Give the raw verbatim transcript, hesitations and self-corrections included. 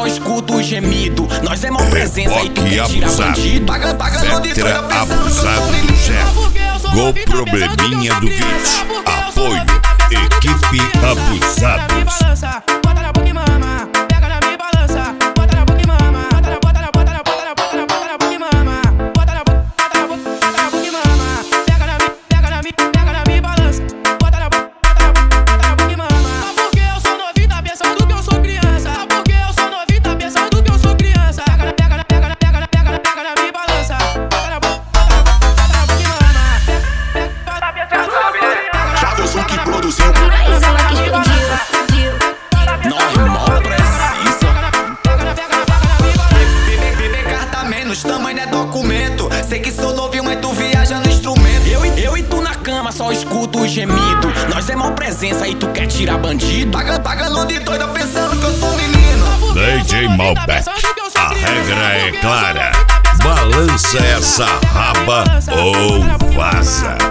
só escuto o gemido. Nós é mó presença e tu quer tirar bandido. Paga, pagando de doido pensando que eu sou do chefe. Gol probleminha do Vit. Apoio Equipe Abusados. Bota na boca e mama, pega na minha balança. Bota na boca e mama, bota na bota na bota na bota na bota na bota na boca e mama. Bota na boca, bota na boca, bota na boca e mama. Pega na minha, pega na minha, pega na minha balança. Bota na boca, bota na boca, bota na boca e mama. Só porque eu sou novinho tá pensando que eu sou criança. Só porque eu sou novinho tá pensando que eu sou criança. Pega na, pega na, pega na, pega na, pega na, pega na minha balança. Bota na boca, bota na boca, bota na boca e mama. Pega, pega, pega, pega. Já viu o som que produziu? Mas ela que explodiu. Normal precisa. Bebê carta menos, tamanho é documento. Sei que sou novinho, mas tu viaja no instrumento. Eu, e- eu e tu na cama só escuto o gemido. Nós é mó presença e tu quer tirar bandido. Paga, pagando de doido pensando que eu sou menino. D J Malbec, a regra é clara. Balança essa raba ou vaza.